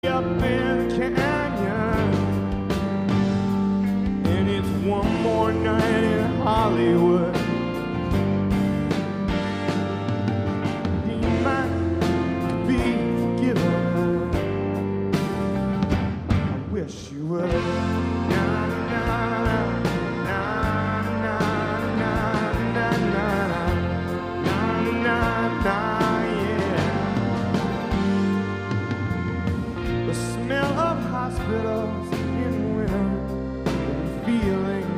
up in the canyon, and it's one more night in Hollywood. He might be forgiven. I wish you would. Na, na, na.